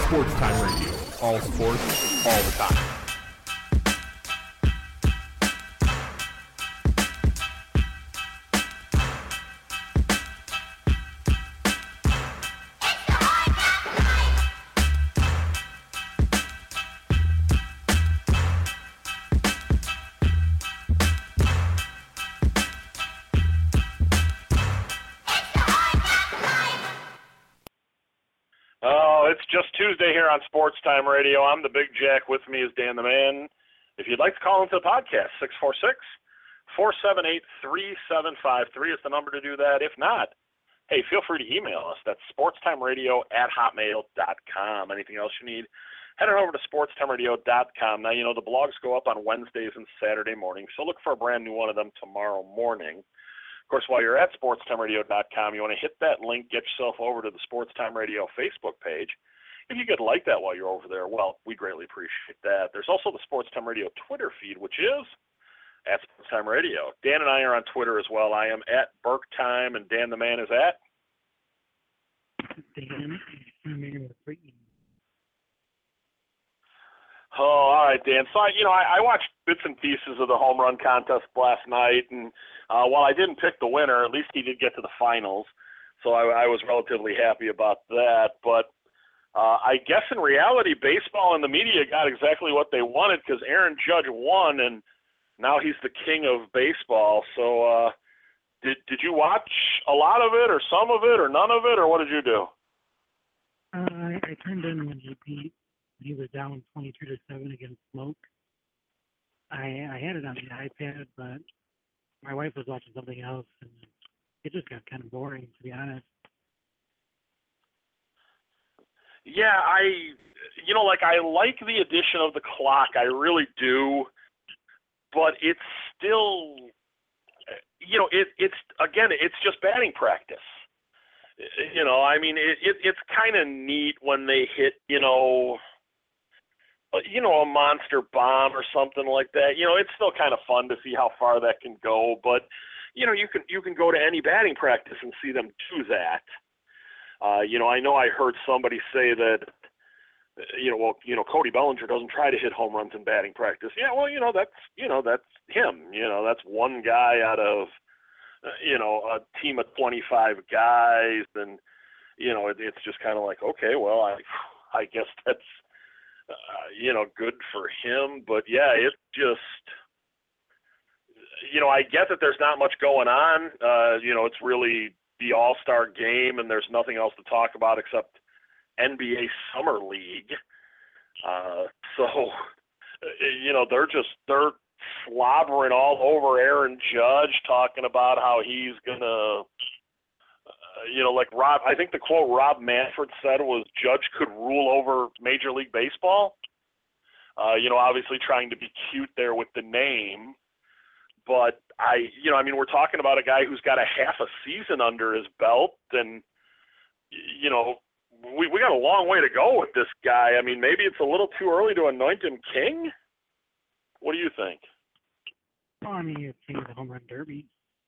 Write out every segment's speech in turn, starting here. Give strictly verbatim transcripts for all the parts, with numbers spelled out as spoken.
Sports Time Radio. All sports, all the time. Just Tuesday here on Sports Time Radio. I'm the Big Jack. With me is Dan the Man. If you'd like to call into the podcast, six four six, four seven eight, three seven five three is the number to do that. If not, hey, feel free to email us. That's sportstimeradio at hotmail dot com. Anything else you need, head on over to sportstimeradio dot com. Now, you know, the blogs go up on Wednesdays and Saturday mornings, so look for a brand new one of them tomorrow morning. Of course, while you're at sportstimeradio dot com, you want to hit that link, get yourself over to the Sports Time Radio Facebook page. If you could like that while you're over there, well, we greatly appreciate that. There's also the Sports Time Radio Twitter feed, which is at Sports Time Radio. Dan and I are on Twitter as well. I am at Burke Time, and Dan the Man is at? Dan, I'm three. Oh, all right, Dan. So, I, you know, I, I watched bits and pieces of the home run contest last night, and uh, while I didn't pick the winner, at least he did get to the finals, so I, I was relatively happy about that. But Uh, I guess in reality, baseball and the media got exactly what they wanted because Aaron Judge won, and now he's the king of baseball. So uh, did did you watch a lot of it or some of it or none of it, or what did you do? Uh, I, I turned in when he beat, he was down twenty-two to seven against Smoke. I, I had it on the iPad, but my wife was watching something else, and it just got kind of boring, to be honest. Yeah, I, you know, like I like the addition of the clock. I really do. But it's still, you know, it, it's, again, it's just batting practice. You know, I mean, it, it it's kind of neat when they hit, you know, you know, a monster bomb or something like that. You know, it's still kind of fun to see how far that can go. But, you know, you can you can go to any batting practice and see them do that. Uh, you know, I know I heard somebody say that, you know, well, you know, Cody Bellinger doesn't try to hit home runs in batting practice. Yeah, well, you know, that's, you know, that's him. You know, that's one guy out of, uh, you know, a team of twenty-five guys. And, you know, it, it's just kind of like, okay, well, I, I guess that's, uh, you know, good for him. But, yeah, it's just, you know, I get that there's not much going on. Uh, you know, it's really the All-Star game, and there's nothing else to talk about except N B A Summer League. Uh, so, you know, they're just, they're slobbering all over Aaron Judge, talking about how he's going to, uh, you know, like Rob, I think the quote Rob Manfred said was Judge could rule over Major League Baseball. Uh, you know, obviously trying to be cute there with the name. But I, you know, I mean, we're talking about a guy who's got a half a season under his belt, and you know, we we got a long way to go with this guy. I mean, maybe it's a little too early to anoint him king. What do you think? Well, I mean, he's king of the home run derby.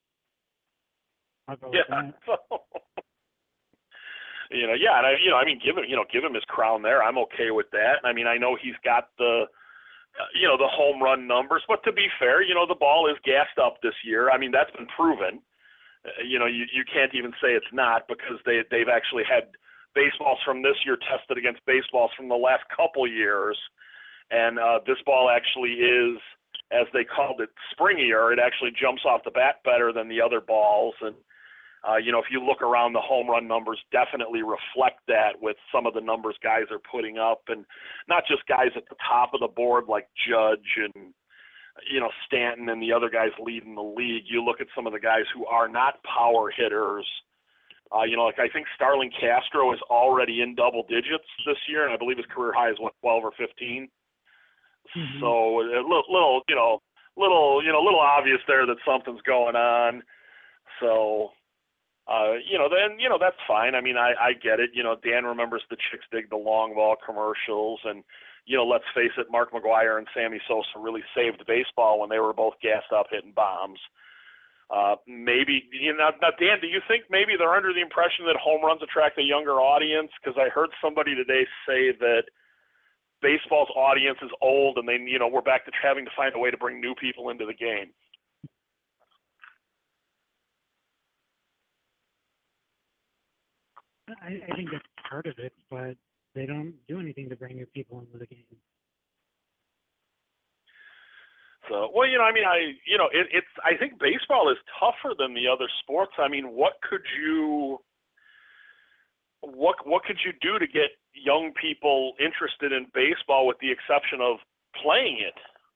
I'll go yeah. with that. So, you know, yeah, and I, you know, I mean, give him, you know, give him his crown there. I'm okay with that. I mean, I know he's got the. Uh, you know, the home run numbers. But to be fair, you know, the ball is gassed up this year. I mean, that's been proven. Uh, you know, you, you can't even say it's not because they, they've actually had baseballs from this year tested against baseballs from the last couple years. And uh, this ball actually is, as they called it, springier. It actually jumps off the bat better than the other balls. And, uh, you know, if you look around, the home run numbers definitely reflect that with some of the numbers guys are putting up, and not just guys at the top of the board like Judge and, you know, Stanton and the other guys leading the league. You look at some of the guys who are not power hitters. Uh, you know, like I think Starlin Castro is already in double digits this year, and I believe his career high is, what, twelve or fifteen? Mm-hmm. So a little, little, you know, little, you know, little obvious there that something's going on. So, Uh, you know, then, you know, that's fine. I mean, I, I get it. You know, Dan remembers the Chicks Dig the Long Ball commercials. And, you know, let's face it, Mark McGwire and Sammy Sosa really saved baseball when they were both gassed up hitting bombs. Uh, maybe, you know, now, Dan, do you think maybe they're under the impression that home runs attract a younger audience? Because I heard somebody today say that baseball's audience is old, and they, you know, we're back to having to find a way to bring new people into the game. I, I think that's part of it, but they don't do anything to bring new people into the game. So, well, you know, I mean, I, you know, it, it's, I think baseball is tougher than the other sports. I mean, what could you, what, what could you do to get young people interested in baseball with the exception of playing it?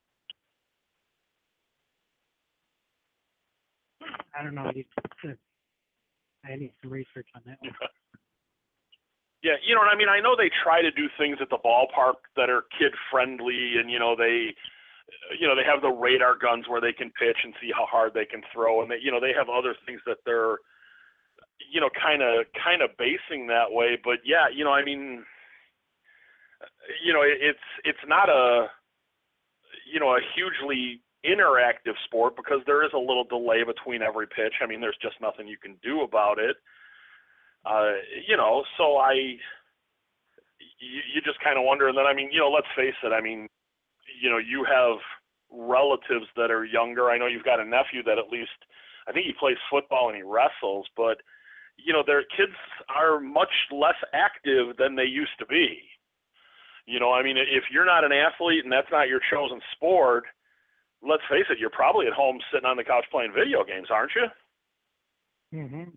I don't know. I need, to, I need some research on that one. Yeah, you know what I mean? I know they try to do things at the ballpark that are kid-friendly, and, you know, they, you know, they have the radar guns where they can pitch and see how hard they can throw, and they, you know, they have other things that they're, you know, kind of, kind of basing that way. But yeah, you know, I mean, you know, it, it's, it's not a, you know, a hugely interactive sport because there is a little delay between every pitch. I mean, there's just nothing you can do about it. Uh, you know, so I, you, you just kind of wonder. And then, I mean, you know, let's face it. I mean, you know, you have relatives that are younger. I know you've got a nephew that at least, I think he plays football and he wrestles, but, you know, their kids are much less active than they used to be. You know, I mean, if you're not an athlete and that's not your chosen sport, let's face it, you're probably at home sitting on the couch playing video games, aren't you? Mm-hmm.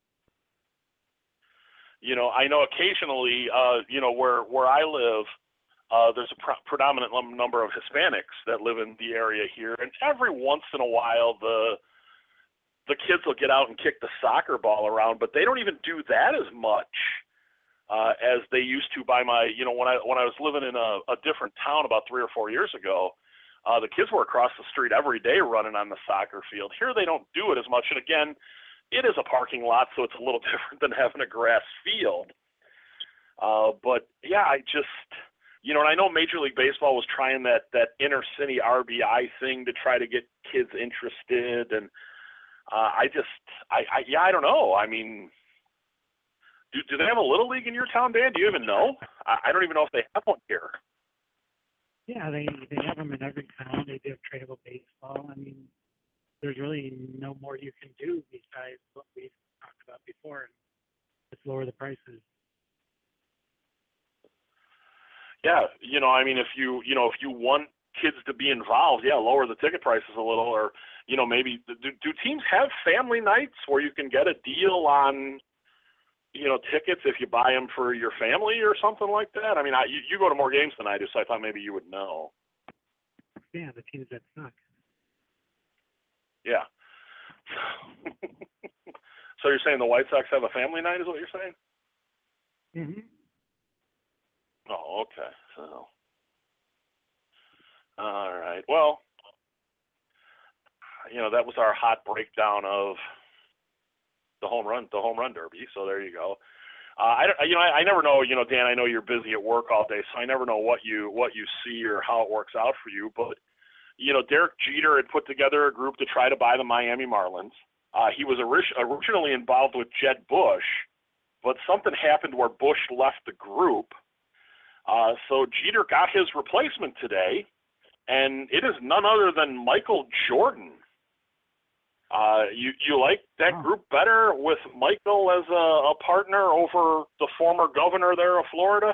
You know, I know occasionally, uh, you know, where, where I live, uh, there's a pr- predominant number of Hispanics that live in the area here. And every once in a while, the the kids will get out and kick the soccer ball around, but they don't even do that as much uh, as they used to by my, you know, when I when I was living in a, a different town about three or four years ago, uh, the kids were across the street every day running on the soccer field. Here they don't do it as much. And again, it is a parking lot, so it's a little different than having a grass field. Uh, but, yeah, I just, you know, and I know Major League Baseball was trying that, that inner city R B I thing to try to get kids interested. And uh, I just, I, I, yeah, I don't know. I mean, do, do they have a Little League in your town, Dan? Do you even know? I, I don't even know if they have one here. Yeah, they, they have them in every town. They do have tradable baseball. I mean, there's really no more you can do besides what we've talked about before, and just lower the prices. Yeah, you know, I mean, if you, you know, if you want kids to be involved, yeah, lower the ticket prices a little, or, you know, maybe, do, do teams have family nights where you can get a deal on, you know, tickets if you buy them for your family or something like that? I mean, I, you, you go to more games than I do, so I thought maybe you would know. Yeah, the teams that suck. Yeah. So you're saying the White Sox have a family night is what you're saying? Mm-hmm. Oh, okay. So, all right. Well, you know, that was our hot breakdown of the home run, the home run derby. So there you go. Uh, I don't, you know, I, I never know. You know, Dan, I know you're busy at work all day, so I never know what you what you see or how it works out for you. But you know, Derek Jeter had put together a group to try to buy the Miami Marlins. Uh, he was orig- originally involved with Jed Bush, but something happened where Bush left the group. Uh, so Jeter got his replacement today, and it is none other than Michael Jordan. Uh, you you like that Oh. group better with Michael as a, a partner over the former governor there of Florida?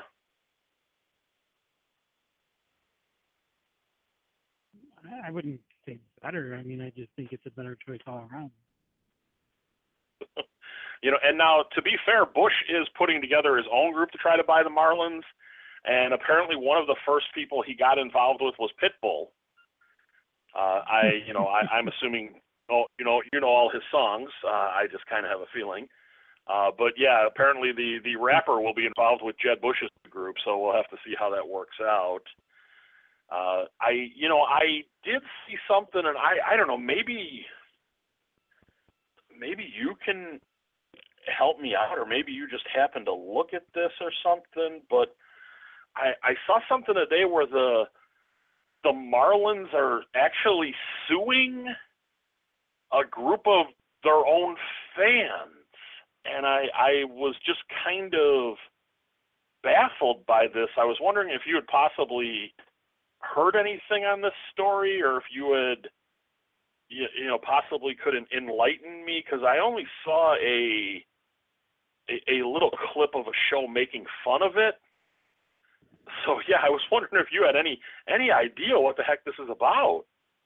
I wouldn't say better. I mean, I just think it's a better choice all around. You know, and now to be fair, Bush is putting together his own group to try to buy the Marlins, and apparently one of the first people he got involved with was Pitbull. Uh, I, you know, I, I'm assuming, oh, you know, you know all his songs. Uh, I just kind of have a feeling. Uh, but yeah, apparently the the rapper will be involved with Jed Bush's group, so we'll have to see how that works out. Uh, I, you know, I did see something, and I, I don't know, maybe, maybe you can help me out, or maybe you just happen to look at this or something. But I, I saw something today where the the Marlins are actually suing a group of their own fans. And I, I was just kind of baffled by this. I was wondering if you had possibly heard anything on this story, or if you had, you, you know, possibly could enlighten me, because I only saw a, a a little clip of a show making fun of it. So yeah, I was wondering if you had any any idea what the heck this is about.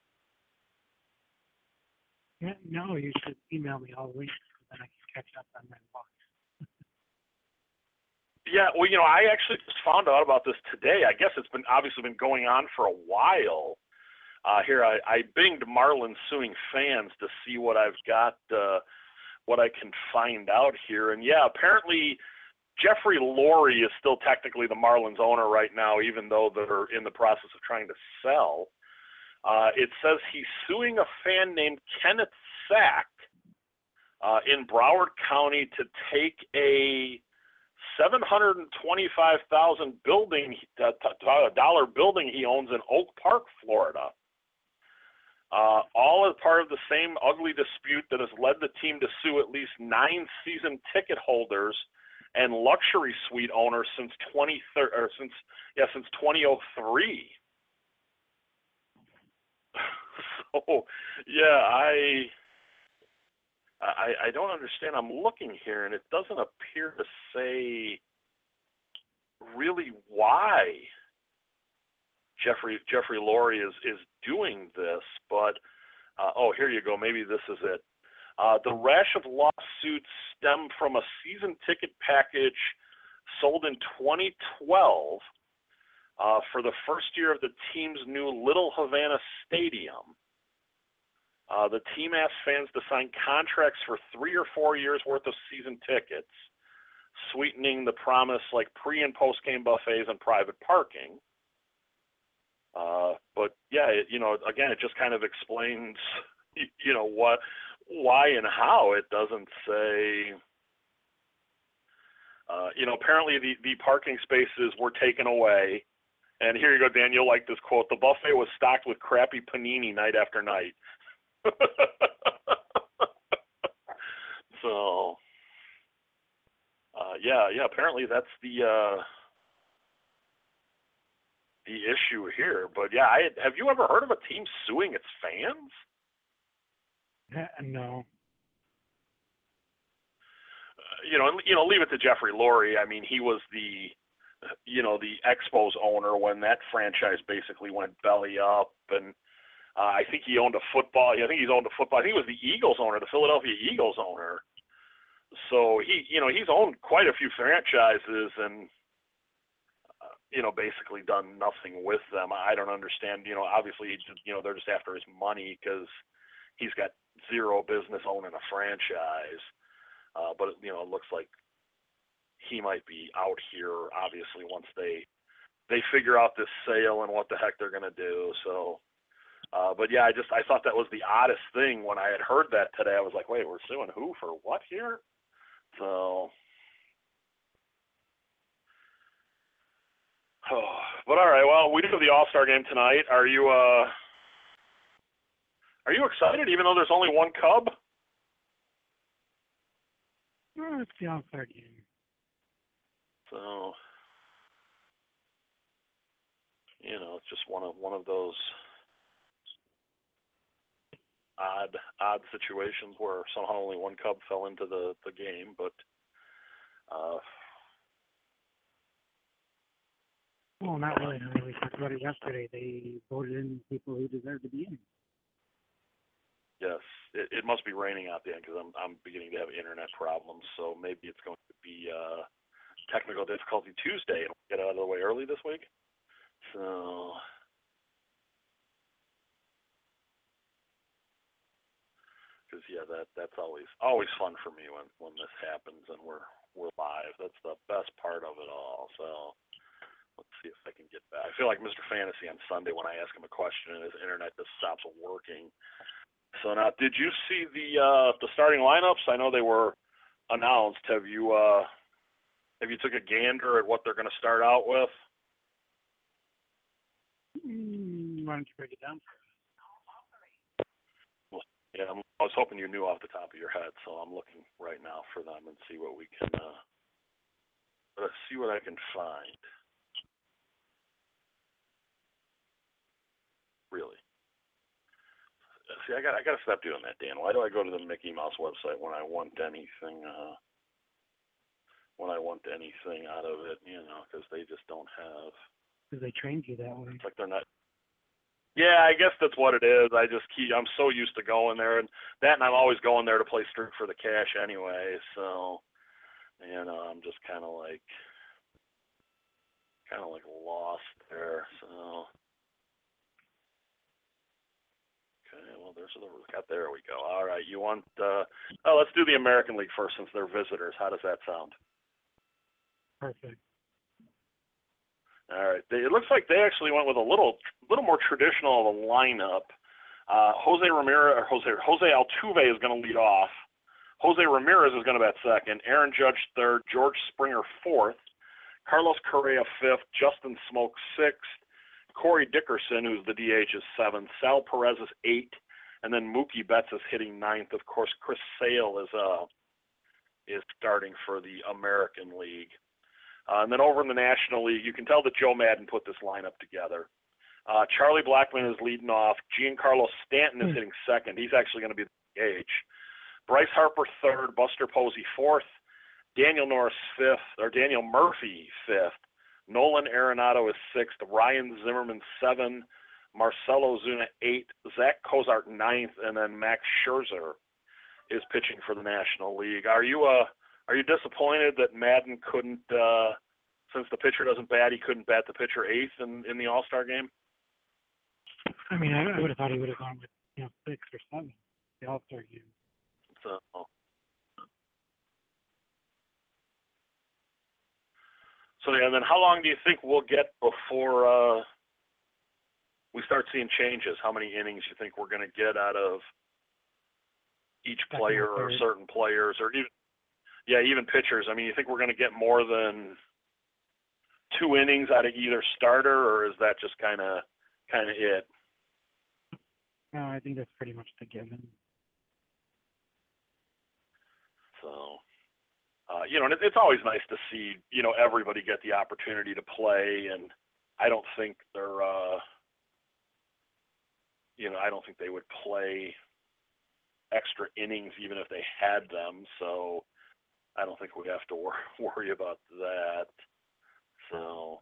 Yeah, no, you should email me all the links so then I can catch up on my walk. Yeah, well, you know, I actually just found out about this today. I guess it's been obviously been going on for a while. Uh, here, I, I binged Marlins suing fans to see what I've got, uh, what I can find out here. And yeah, apparently Jeffrey Lurie is still technically the Marlins owner right now, even though they're in the process of trying to sell. Uh, it says he's suing a fan named Kenneth Sack uh, in Broward County to take a seven hundred twenty-five thousand dollars building, uh, dollar building he owns in Oak Park, Florida. Uh, all as part of the same ugly dispute that has led the team to sue at least nine season ticket holders and luxury suite owners since twenty or since yeah since twenty oh three. So yeah, I. I, I don't understand. I'm looking here, and it doesn't appear to say really why Jeffrey Jeffrey Lurie is, is doing this. But, uh, oh, here you go. Maybe this is it. Uh, the rash of lawsuits stem from a season ticket package sold in twenty twelve uh, for the first year of the team's new Little Havana Stadium. Uh, the team asked fans to sign contracts for three or four years worth of season tickets, sweetening the promise like pre and post game buffets and private parking. Uh, but yeah, it, you know, again, it just kind of explains, you know, what, why and how. It doesn't say, uh, you know, apparently the, the parking spaces were taken away. And here you go, Dan, you'll like this quote. The buffet was stocked with crappy panini night after night. So, uh, yeah, yeah. Apparently, that's the uh, the issue here. But yeah, I, have you ever heard of a team suing its fans? No. Uh, you know, you know, leave it to Jeffrey Lurie. I mean, he was the, you know, the Expos owner when that franchise basically went belly up, and Uh, I think he owned a football. I think he's owned a football. I think he was the Eagles owner, the Philadelphia Eagles owner. So he, you know, he's owned quite a few franchises, and uh, you know, basically done nothing with them. I don't understand. You know, obviously, you know, they're just after his money because he's got zero business owning a franchise. Uh, but you know, it looks like he might be out here. Obviously, once they they figure out this sale and what the heck they're going to do. So. Uh, but yeah, I just I thought that was the oddest thing when I had heard that today. I was like, wait, we're suing who for what here? So, oh, but all right. Well, we do have the All-Star game tonight. Are you uh, are you excited? Even though there's only one Cub. Oh, it's the All-Star game. So, you know, it's just one of one of those odd odd situations where somehow only one Cub fell into the, the game, but uh well, not really. I mean, we talked about it yesterday. They voted in people who deserve to be in. yes, it, it must be raining out there because I'm I'm beginning to have internet problems, so maybe it's going to be uh technical difficulty Tuesday and we'll get out of the way early this week. So because yeah, that that's always always fun for me when, when this happens and we're we're live. That's the best part of it all. So let's see if I can get back. I feel like Mister Fantasy on Sunday when I ask him a question and his internet just stops working. So now, did you see the uh, the starting lineups? I know they were announced. Have you uh, have you took a gander at what they're going to start out with? Mm, why don't you break it down? Yeah, I'm, I was hoping you knew off the top of your head, so I'm looking right now for them and see what we can, uh, let's see what I can find. Really. See, I got I got to stop doing that, Dan. Why do I go to the Mickey Mouse website when I want anything? Uh, when I want anything out of it, you know, because they just don't have. Because they trained you that way. It's like they're not. Yeah, I guess that's what it is. I just keep. I'm so used to going there, and that, and I'm always going there to play Street for the Cash anyway. So, you know, I'm just kind of like, kind of like lost there. So. Okay, well, there's the got. There we go. All right, you want? Uh, oh, let's do the American League first, since they're visitors. How does that sound? Perfect. All right. They, it looks like they actually went with a little, little more traditional of a lineup. Uh, Jose Ramirez or Jose Jose Altuve is going to lead off. Jose Ramirez is going to bat second. Aaron Judge third. George Springer fourth. Carlos Correa fifth. Justin Smoke sixth. Corey Dickerson, who's the D H, is seventh. Sal Perez is eighth, and then Mookie Betts is hitting ninth. Of course, Chris Sale is uh is starting for the American League. Uh, and then over in the National League, you can tell that Joe Madden put this lineup together. Uh, Charlie Blackmon is leading off. Giancarlo Stanton is hitting second. He's actually going to be the D H. Bryce Harper third. Buster Posey fourth. Daniel Norris fifth, or Daniel Murphy fifth. Nolan Arenado is sixth, Ryan Zimmerman seven, Marcelo Zuna eight, Zach Cozart ninth, and then Max Scherzer is pitching for the National League. Are you uh are you disappointed that Madden couldn't, uh, since the pitcher doesn't bat, he couldn't bat the pitcher eighth in, in the All-Star game? I mean, I, I would have thought he would have gone with, you know, six or seven, the All-Star game. So. So, yeah, and then how long do you think we'll get before uh, we start seeing changes? How many innings you think we're going to get out of each player or certain players, or even, yeah, even pitchers? I mean, you think we're going to get more than two innings out of either starter, or is that just kind of kind of it? No, I think that's pretty much the given. So. Uh, you know, and it, it's always nice to see, you know, everybody get the opportunity to play, and I don't think they're, uh, you know, I don't think they would play extra innings even if they had them, so I don't think we have to wor- worry about that. So,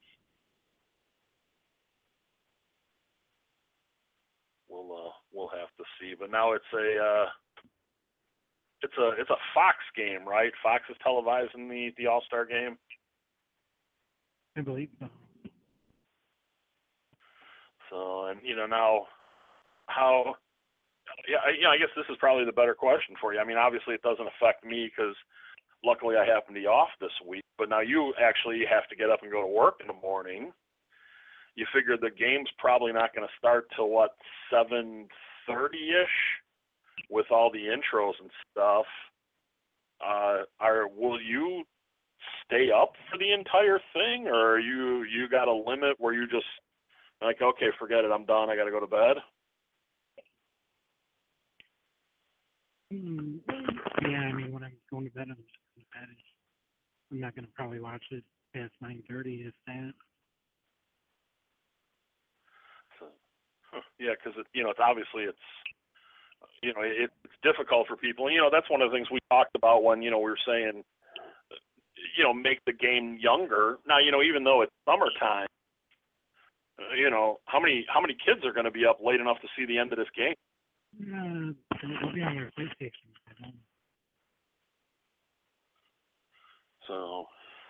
we'll uh, we'll have to see. But now it's a uh, It's a it's a Fox game, right? Fox is televising the, the All-Star game. I believe so. So, and you know now, how? Yeah, I, you know, I guess this is probably the better question for you. I mean, obviously it doesn't affect me because luckily I happen to be off this week. But now you actually have to get up and go to work in the morning. You figure the game's probably not going to start till what, seven thirty-ish? With all the intros and stuff, uh, are will you stay up for the entire thing, or are you you got a limit where you just like, okay, forget it, I'm done, I got to go to bed? Mm, yeah, I mean, when I'm going to bed, I'm just going to bed. I'm not going to probably watch it past nine thirty, if that. So, huh, yeah, because it, you know, it's obviously it's. You know, it, it's difficult for people. You know, that's one of the things we talked about when, you know, we were saying, you know, make the game younger. Now, you know, even though it's summertime, uh, you know, how many how many kids are going to be up late enough to see the end of this game? Uh, they'll be on their PlayStation. So,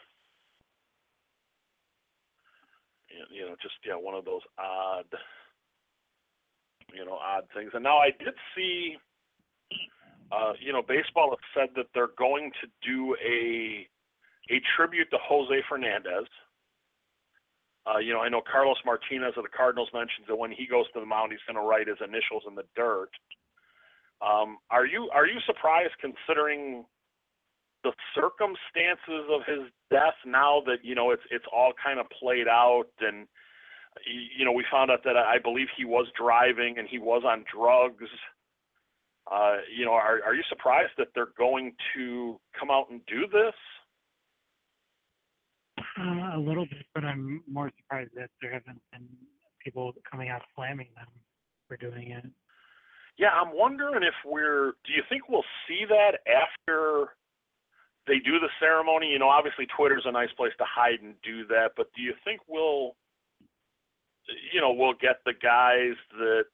you know, just, yeah, one of those odd... you know, odd things. And now I did see, uh, you know, baseball has said that they're going to do a a tribute to Jose Fernandez. Uh, you know, I know Carlos Martinez of the Cardinals mentions that when he goes to the mound, he's going to write his initials in the dirt. Um, are you are you surprised, considering the circumstances of his death, now that, you know, it's it's all kind of played out, and you know, we found out that I believe he was driving and he was on drugs. Uh, you know, are are you surprised that they're going to come out and do this? Uh, a little bit, but I'm more surprised that there haven't been people coming out slamming them for doing it. Yeah, I'm wondering if we're. Do you think we'll see that after they do the ceremony? You know, obviously Twitter's a nice place to hide and do that, but do you think we'll, you know, we'll get the guys that,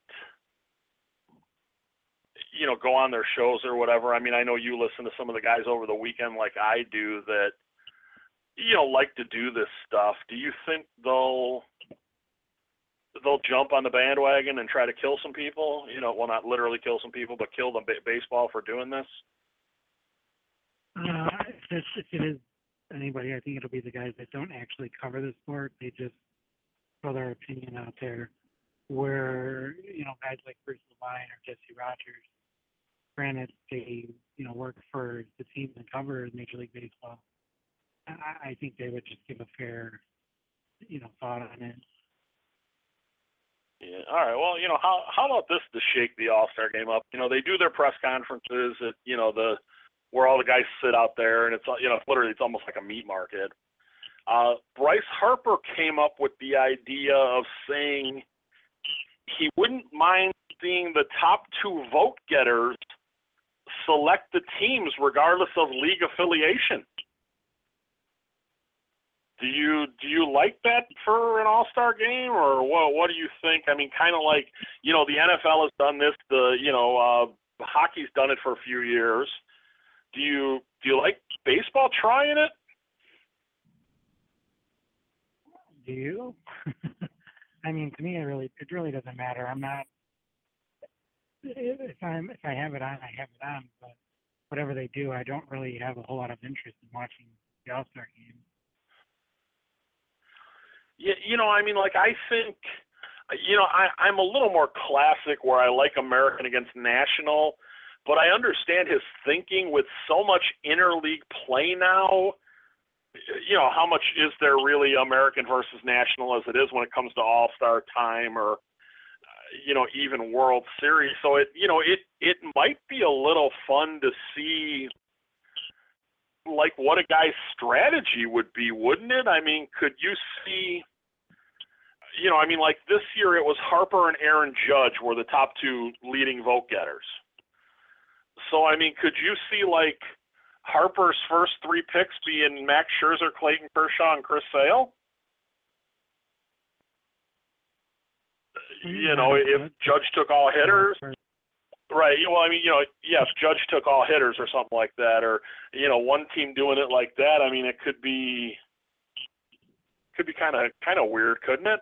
you know, go on their shows or whatever? I mean, I know you listen to some of the guys over the weekend like I do that, you know, like to do this stuff. Do you think they'll they'll jump on the bandwagon and try to kill some people? You know, well, not literally kill some people, but kill the b- baseball for doing this? Uh, if, if it is anybody, I think it'll be the guys that don't actually cover the sport. They just throw their opinion out there. Where, you know, guys like Bruce Levine or Jesse Rogers, granted, they, you know, work for the team that cover Major League Baseball. I, I think they would just give a fair, you know, thought on it. Yeah. All right. Well, you know, how how about this to shake the All-Star game up? You know, they do their press conferences at, you know, the where all the guys sit out there, and it's, you know, literally it's almost like a meat market. Uh, Bryce Harper came up with the idea of saying he wouldn't mind seeing the top two vote getters select the teams regardless of league affiliation. Do you do you like that for an All-Star game, or what? What do you think? I mean, kind of like, you know, the N F L has done this. The you know, uh, hockey's done it for a few years. Do you do you like baseball trying it? Do you? I mean, to me, it really it really doesn't matter. I'm not. If I'm if I have it on, I have it on. But whatever they do, I don't really have a whole lot of interest in watching the All-Star game. Yeah, you know, I mean, like, I think, you know, I, I'm a little more classic where I like American against national, but I understand his thinking with so much interleague play now. You know, how much is there really American versus national as it is when it comes to All-Star time or, you know, even World Series? So, it, you know, it, it might be a little fun to see, like, what a guy's strategy would be, wouldn't it? I mean, could you see, you know, I mean, like this year it was Harper and Aaron Judge were the top two leading vote getters. So, I mean, could you see, like, Harper's first three picks being Max Scherzer, Clayton Kershaw, and Chris Sale? You know, if Judge took all hitters. Right. Well, I mean, you know, yeah, if Judge took all hitters or something like that, or, you know, one team doing it like that, I mean, it could be could be kind of kind of weird, couldn't it?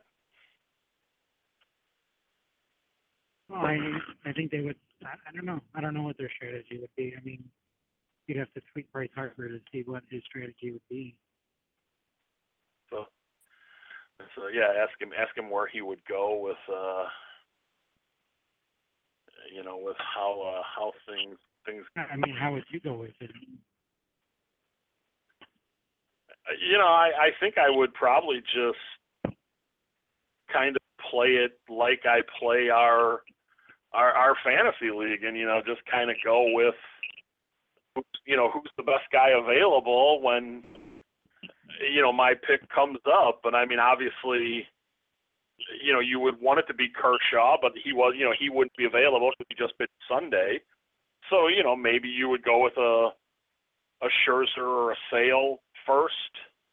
Well, I I think they would. I, I don't know. I don't know what their strategy would be. I mean, you'd have to tweet Bryce Harper to see what his strategy would be. So, so yeah, ask him ask him where he would go with. Uh, You know, with how uh, how things things. I mean, how would you go with it? You know, I, I think I would probably just kind of play it like I play our our our fantasy league, and you know, just kind of go with, you know, who's the best guy available when, you know, my pick comes up. And I mean, obviously, you know, you would want it to be Kershaw, but he was, you know, he wouldn't be available because he just pitched Sunday. So, you know, maybe you would go with a a Scherzer or a Sale first,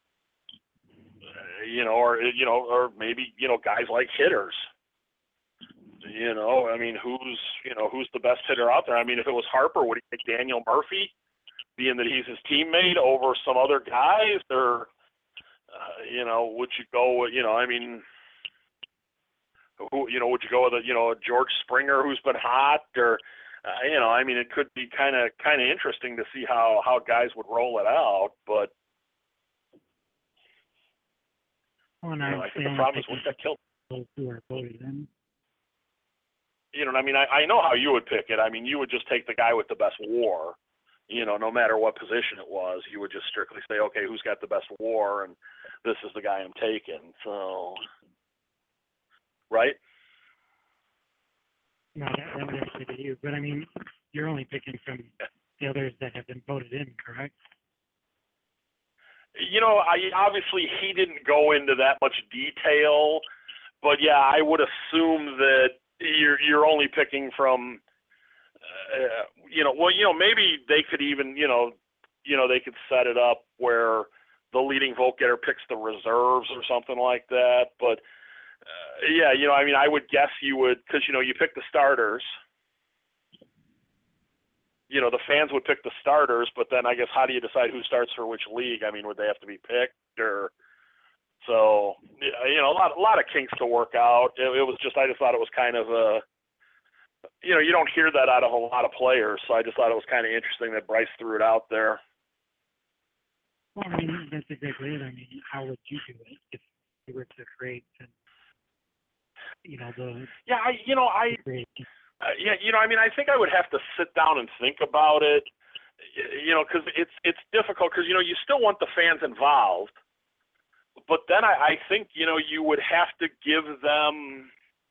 uh, you know, or, you know, or maybe, you know, guys like hitters. You know, I mean, who's, you know, who's the best hitter out there? I mean, if it was Harper, would he take Daniel Murphy, being that he's his teammate, over some other guys? Or, uh, you know, would you go with, you know, I mean, who, you know, would you go with a, you know, a George Springer who's been hot, or, uh, you know, I mean, it could be kind of kind of interesting to see how, how guys would roll it out. But, well, you know, I think the problem is, wouldn't that kill those who are voted in? You know what I mean? I, I know how you would pick it. I mean, you would just take the guy with the best WAR, you know, no matter what position it was. You would just strictly say, okay, who's got the best WAR, and this is the guy I'm taking. So, right? No, that, that would actually be you. But I mean, you're only picking from the others that have been voted in, correct? You know, I obviously he didn't go into that much detail, but yeah, I would assume that you're you're only picking from, uh, you know, well, you know, maybe they could even, you know, you know, they could set it up where the leading vote getter picks the reserves or something like that. But uh, yeah, you know, I mean, I would guess you would, because you know, you pick the starters. You know, the fans would pick the starters, but then I guess how do you decide who starts for which league? I mean, would they have to be picked or? So, you know, a lot, a lot of kinks to work out. It, it was just, I just thought it was kind of a, you know, you don't hear that out of a lot of players. So I just thought it was kind of interesting that Bryce threw it out there. Well, I mean, that's exactly it. I mean, how would you do it if you were to create, and, you know, the Yeah, I, you know, I, create. uh, yeah, you know, I mean, I think I would have to sit down and think about it, you know, because it's it's difficult because you know you still want the fans involved. But then I, I think, you know, you would have to give them,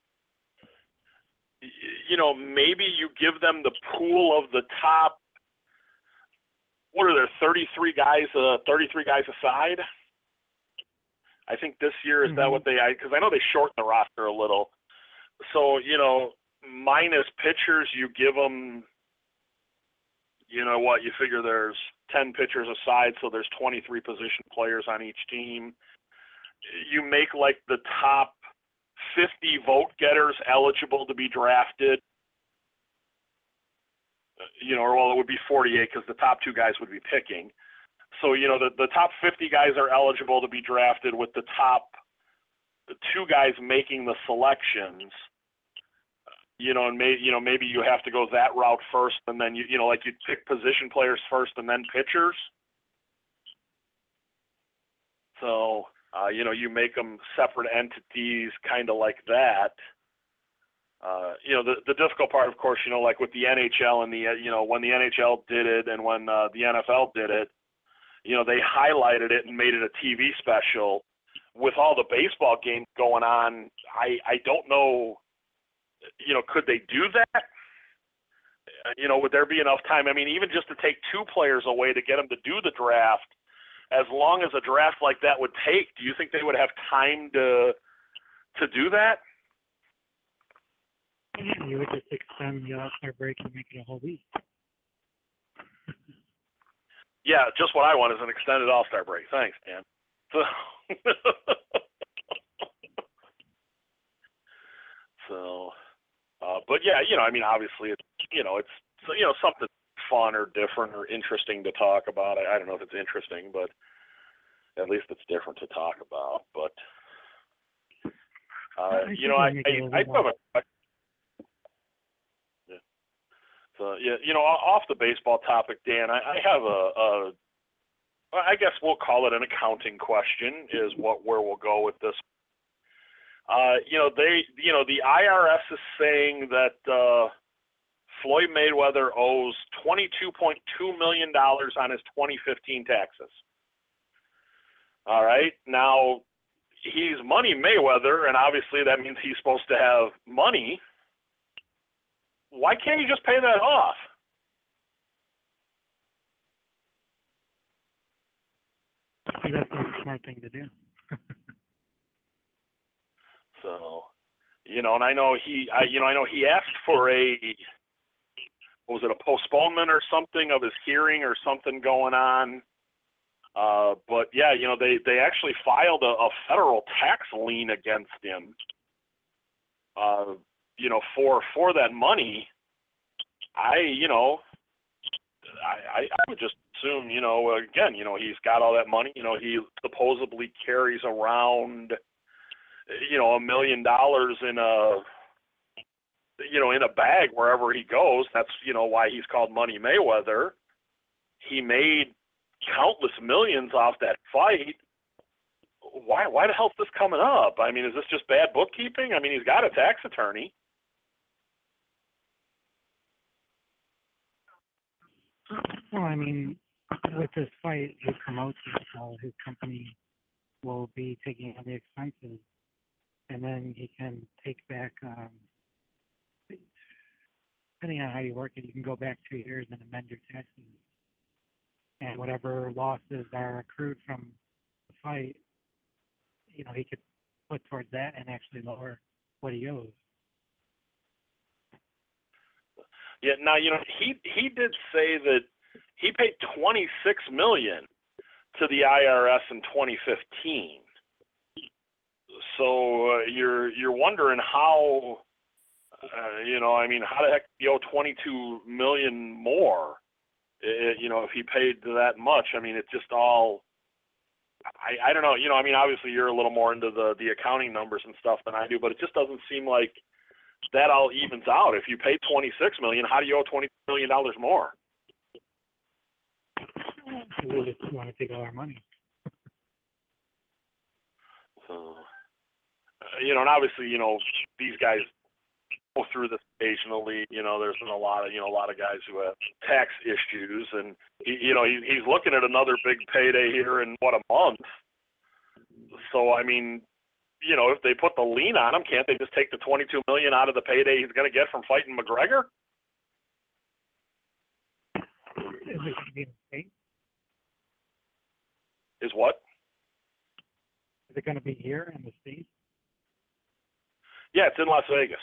you know, maybe you give them the pool of the top, what are there, thirty-three guys, uh, thirty-three guys aside? I think this year, is Mm-hmm. that what they, because I, I know they shortened the roster a little. So, you know, minus pitchers, you give them, you know what, you figure there's ten pitchers aside, so there's twenty-three position players on each team. You make like the top fifty vote getters eligible to be drafted, you know, or well, it would be forty-eight because the top two guys would be picking. So, you know, the, the top fifty guys are eligible to be drafted with the top two guys making the selections, you know, and maybe, you know, maybe you have to go that route first and then, you, you know, like you pick position players first and then pitchers. So, Uh, you know, you make them separate entities, kind of like that. Uh, you know, the the difficult part, of course, you know, like with the N H L and the, uh, you know, when the N H L did it and when uh, the N F L did it, you know, they highlighted it and made it a T V special. With all the baseball games going on, I I don't know, you know, could they do that? You know, would there be enough time? I mean, even just to take two players away to get them to do the draft, as long as a draft like that would take, do you think they would have time to to do that? You would just extend the All-Star break and make it a whole week. Yeah, just what I want is an extended All-Star break. Thanks, Dan. So, so uh, but yeah, you know, I mean, obviously, it's, you know, it's, you know, something fun or different or interesting to talk about. I, I don't know if it's interesting, but at least it's different to talk about. But uh, you know, I I, I have a yeah. So yeah, you know, off the baseball topic, Dan, I, I have a, a I guess we'll call it an accounting question. Is what where we'll go with this. Uh, you know, they, you know, the I R S is saying that uh, Floyd Mayweather owes twenty-two point two million dollars on his twenty fifteen taxes. All right. Now, he's Money Mayweather, and obviously that means he's supposed to have money. Why can't you just pay that off? That's a smart thing to do. So, you know, and I know he, I, you know, I know he asked for a, what was it, a postponement or something of his hearing or something going on. Uh, but yeah, you know, they, they actually filed a, a federal tax lien against him, uh, you know, for, for that money. I, you know, I, I would just assume, you know, again, you know, he's got all that money, you know, he supposedly carries around, you know, a million dollars in a, you know, in a bag wherever he goes. That's, you know, why he's called Money Mayweather. He made countless millions off that fight. Why, why the hell is this coming up? I mean, is this just bad bookkeeping? I mean, he's got a tax attorney. Well, I mean, with this fight, he promotes it, so his company will be taking on the expenses, and then he can take back um, depending on how you work it, you can go back two years and amend your taxes, and whatever losses are accrued from the fight, you know, he could put towards that and actually lower what he owes. Yeah. Now, you know, he he did say that he paid twenty-six million dollars to the I R S in twenty fifteen. So uh, you're you're wondering how, uh, you know, I mean, how the heck do you owe twenty-two million dollars more? It, you know, if he paid that much, I mean, it's just all. I, I don't know. You know, I mean, obviously you're a little more into the the accounting numbers and stuff than I do, but it just doesn't seem like that all evens out. If you pay twenty-six million dollars, how do you owe twenty million dollars more? We just want to take all our money. So, uh, you know, and obviously, you know, these guys go through this occasionally. You know, there's been a lot of, you know, a lot of guys who have tax issues, and he, you know, he, he's looking at another big payday here in what, a month. So, I mean, you know, if they put the lien on him, can't they just take the twenty-two million dollars out of the payday he's going to get from fighting McGregor? Is it going to be in the state? Is what? Is it going to be here in the state? Yeah, it's in Las Vegas.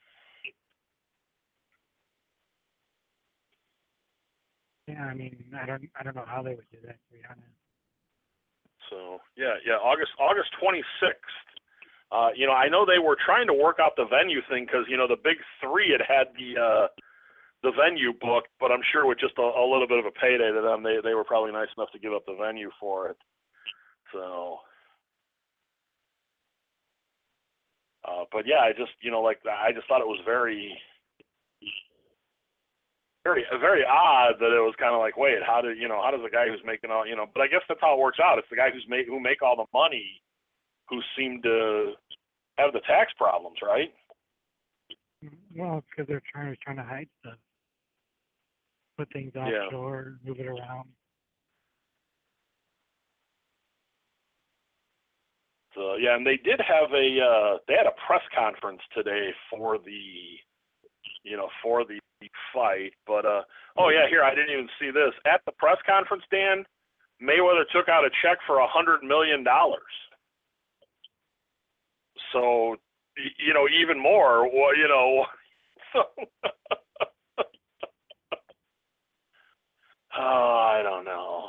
Yeah, I mean, I don't, I don't know how they would do that, to be honest. So yeah, yeah, August August twenty-sixth. Uh, you know, I know they were trying to work out the venue thing because you know the big three had had the uh, the venue booked, but I'm sure with just a, a little bit of a payday to them, they they were probably nice enough to give up the venue for it. So, uh, but yeah, I just you know like I just thought it was very. Very, very odd that it was kind of like, wait, how did you know? How does a guy who's making all, you know? But I guess that's how it works out. It's the guy who's make who make all the money, who seem to have the tax problems, right? Well, because they're trying, trying to hide stuff, put things offshore, yeah. Move it around. So yeah, and they did have a uh, they had a press conference today for the, you know, for the fight. But uh, oh yeah, here I didn't even see this at the press conference. Dan, Mayweather took out a check for a hundred million dollars. So you know, even more. Well, you know, so oh, I don't know.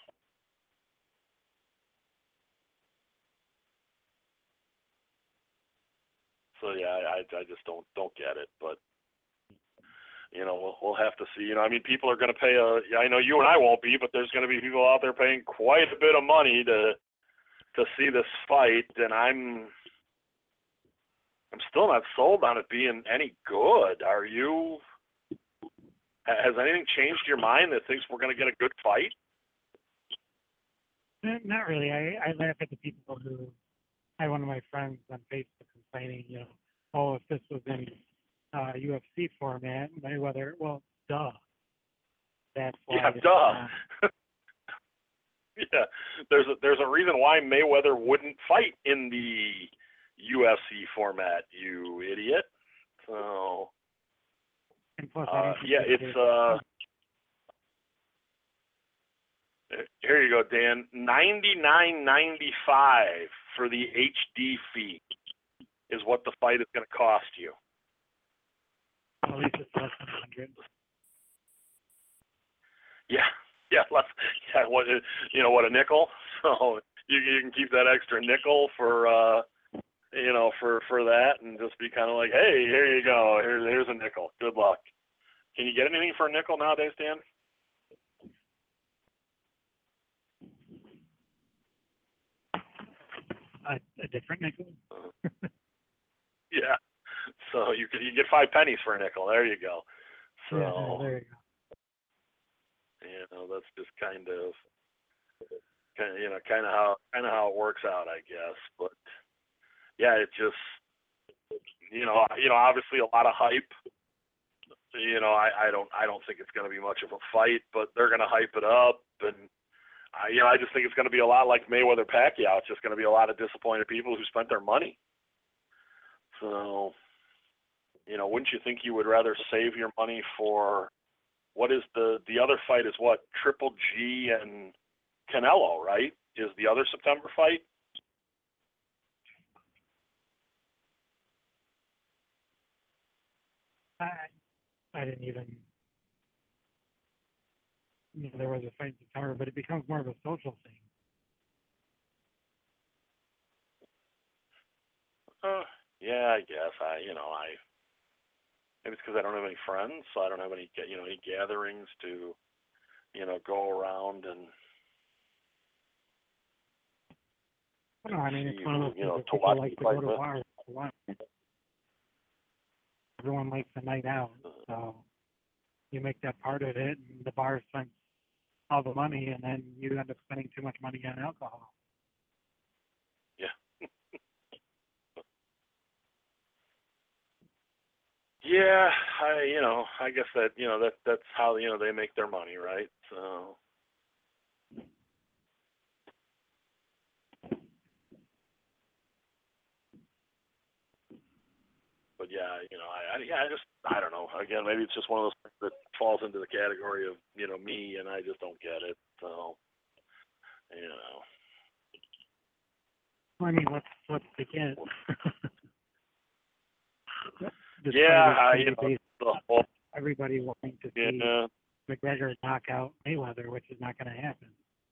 So yeah, I I just don't don't get it, but. You know, we'll, we'll have to see. You know, I mean, people are going to pay a. I know you and I won't be, but there's going to be people out there paying quite a bit of money to to see this fight, and I'm I'm still not sold on it being any good. Are you? Has anything changed your mind that thinks we're going to get a good fight? Not really. I I laugh at the people who. I had one of my friends on Facebook complaining, you know, oh, if this was in Uh, U F C format, Mayweather. Well, duh. That's why. Yeah, duh. Yeah, there's a, there's a reason why Mayweather wouldn't fight in the U F C format. You idiot. So. And plus, uh, yeah, it's uh. Here you go, Dan. ninety-nine ninety-five for the H D fee is what the fight is going to cost you. At least it's less than a hundred. Yeah, yeah, less. Yeah, what you know? What, a nickel? So you you can keep that extra nickel for uh, you know, for for that, and just be kind of like, hey, here you go. Here's here's a nickel. Good luck. Can you get anything for a nickel nowadays, Dan? A, a different nickel. Yeah. So you could you get five pennies for a nickel. There you go. So yeah, there you go. You know, that's just kind of, kind of you know, kind of how kind of how it works out, I guess. But yeah, it just, you know, you know, obviously a lot of hype. You know, I, I don't I don't think it's going to be much of a fight, but they're going to hype it up, and I, you know, I just think it's going to be a lot like Mayweather Pacquiao. It's just going to be a lot of disappointed people who spent their money. So. you know, wouldn't you think you would rather save your money for what is the the other fight is what Triple G and Canelo, right? Is the other September fight? I I didn't even you know there was a fight in September, but it becomes more of a social thing. Uh, yeah, I guess I, you know, I maybe it's because I don't have any friends, so I don't have any, you know, any gatherings to, you know, go around and. No, I mean it's see one of who, those you things know, that to people watch like the to fight go to with. bars to watch. Everyone likes a night out, so you make that part of it, and the bar spends all the money, and then you end up spending too much money on alcohol. Yeah. Yeah, I, you know, I guess that, you know, that that's how, you know, they make their money, right? So. But yeah, you know, I, I yeah, I just I don't know. Again, maybe it's just one of those things that falls into the category of, you know, me, and I just don't get it. So, you know. I mean, what's what's the get? Yeah, I, you know, the whole, everybody wanting to see yeah, McGregor knock out Mayweather, which is not going to happen.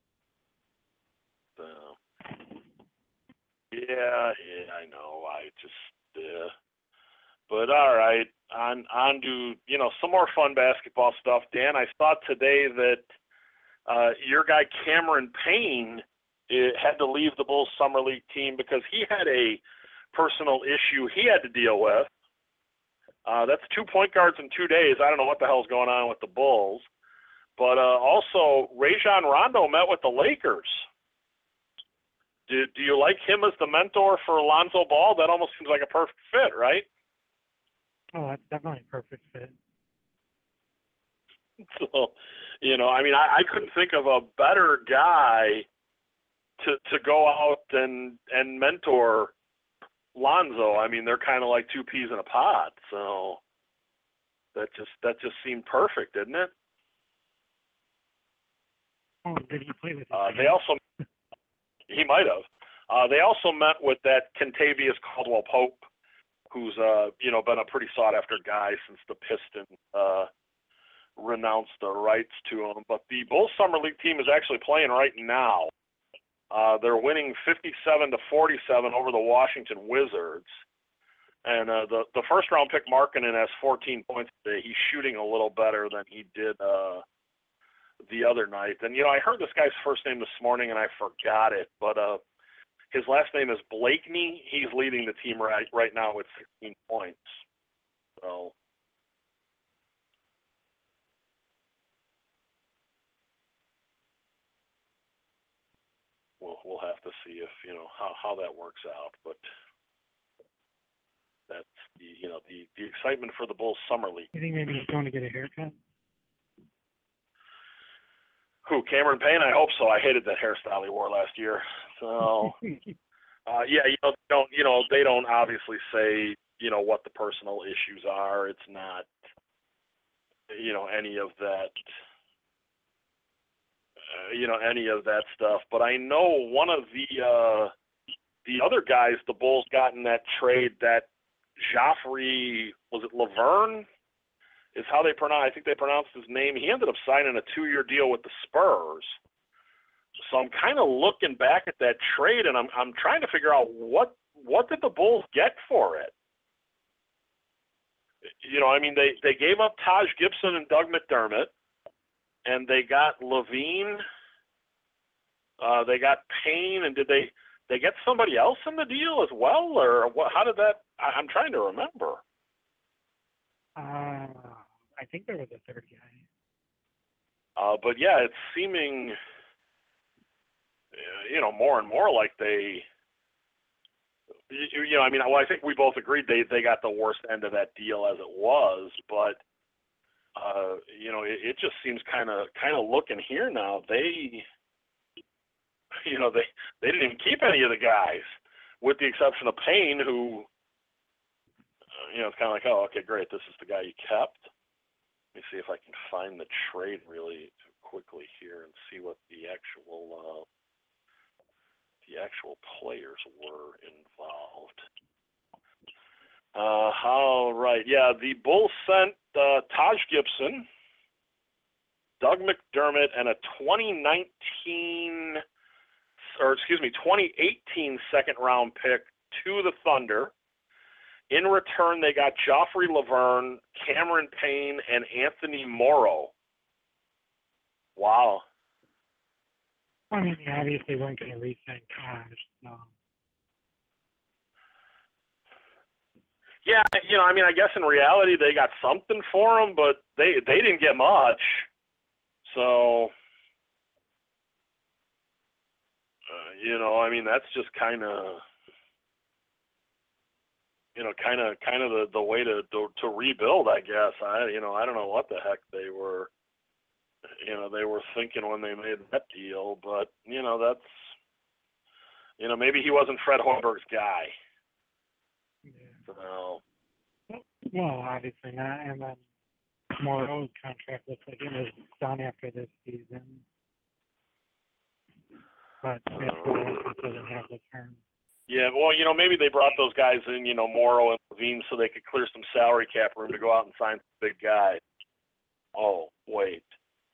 so, yeah, yeah, I know. I just, uh, but all right, on on to, you know, some more fun basketball stuff. Dan, I saw today that uh, your guy Cameron Payne uh, had to leave the Bulls Summer League team because he had a personal issue he had to deal with. Uh, that's two point guards in two days. I don't know what the hell's going on with the Bulls. But uh, also, Rajon Rondo met with the Lakers. Do, do you like him as the mentor for Lonzo Ball? That almost seems like a perfect fit, right? Oh, that's definitely a perfect fit. So, you know, I mean, I, I couldn't think of a better guy to to go out and and mentor Lonzo. I mean, they're kind of like two peas in a pod. So that just that just seemed perfect, didn't it? Oh, did he play with Uh, they also he might have. Uh, they also met with that Kentavious Caldwell Pope, who's uh you know been a pretty sought after guy since the Pistons uh, renounced the rights to him. But the Bulls Summer League team is actually playing right now. Uh, they're winning fifty-seven to forty-seven over the Washington Wizards. And uh, the the first round pick Markkanen has fourteen points today. He's shooting a little better than he did uh, the other night. And you know, I heard this guy's first name this morning and I forgot it, but uh, his last name is Blakeney. He's leading the team right right now with sixteen points. So. We'll, we'll have to see if, you know, how, how that works out. But that's, the, you know, the, the excitement for the Bulls Summer League. You think maybe he's going to get a haircut? Who, Cameron Payne? I hope so. I hated that hairstyle he wore last year. So, uh, yeah, you know, they don't, you know, they don't obviously say, you know, what the personal issues are. It's not, you know, any of that. Uh, you know, any of that stuff. But I know one of the uh, the other guys the Bulls got in that trade, that Joffrey, was it Laverne, is how they pronounce, I think they pronounced his name. He ended up signing a two-year deal with the Spurs. So I'm kind of looking back at that trade, and I'm I'm trying to figure out what what did the Bulls get for it? You know, I mean, they, they gave up Taj Gibson and Doug McDermott, and they got Levine, uh, they got Payne, and did they they get somebody else in the deal as well, or what? How did that? I, I'm trying to remember. Uh, I think there was a third guy. Uh, but yeah, it's seeming, you know, more and more like they, you, you know, I mean, well, I think we both agreed they they got the worst end of that deal as it was, but. Uh, you know, it, it just seems kind of kind of looking here now. They, you know, they they didn't even keep any of the guys, with the exception of Payne, who, uh, you know, it's kind of like, oh, okay, great, this is the guy you kept. Let me see if I can find the trade really quickly here and see what the actual uh, the actual players were involved. Uh, all right, yeah, the Bulls sent uh, Taj Gibson, Doug McDermott, and a twenty nineteen, or excuse me, twenty eighteen second round pick to the Thunder. In return, they got Joffrey Laverne, Cameron Payne, and Anthony Morrow. Wow. I mean, they obviously weren't going to re-sign Taj, so. Yeah, you know, I mean, I guess in reality they got something for him, but they they didn't get much. So, uh, you know, I mean, that's just kind of, you know, kind of kind of the, the way to, to to rebuild, I guess. I you know I don't know what the heck they were, you know, they were thinking when they made that deal, but you know that's, you know, maybe he wasn't Fred Hoiberg's guy. Yeah. So. Well, obviously not, and then Morrow's contract looks like it was done after this season, but it doesn't have the term. Yeah, well, you know, maybe they brought those guys in, you know, Morrow and Levine, so they could clear some salary cap room to go out and sign some big guys. Oh, wait.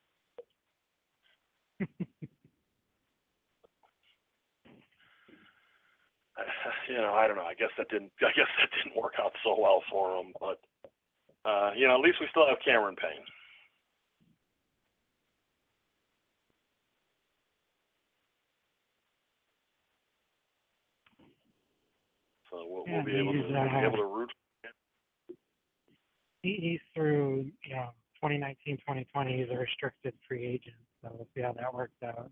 You know, I don't know. I guess that didn't. I guess that didn't work out so well for them. But uh, you know, at least we still have Cameron Payne. So we'll, Yeah, we'll be able to he's, we'll be uh, able to root. He, he's through, you know, twenty nineteen, twenty twenty. He's a restricted free agent, so we'll see how that works out.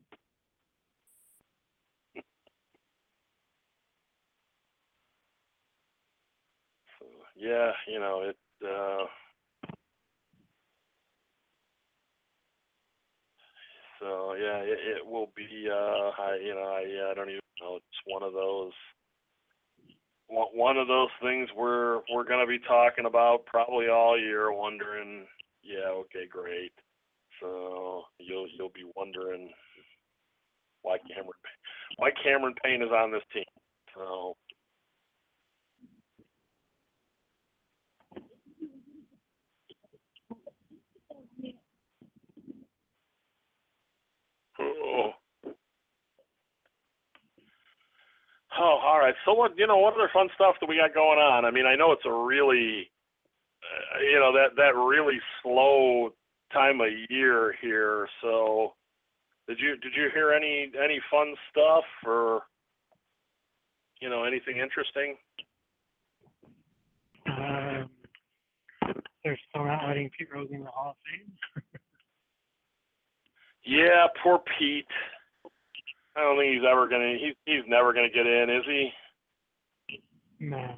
So, yeah, you know it. Uh, so yeah, it, it will be. Uh, I you know I I don't even know. It's one of those. One of those things we're we're going to be talking about probably all year, wondering, yeah, okay, great. So you'll you'll be wondering why Cameron why Cameron Payne is on this team. So oh. Oh, all right. So what you know? What other fun stuff do we got going on? I mean, I know it's a really, uh, you know, that that really slow time of year here. So, did you did you hear any any fun stuff or, you know, anything interesting? Um, they're still not letting Pete Rose in the Hall of Fame. Yeah, poor Pete. I don't think he's ever gonna. He's he's never gonna get in, is he? No.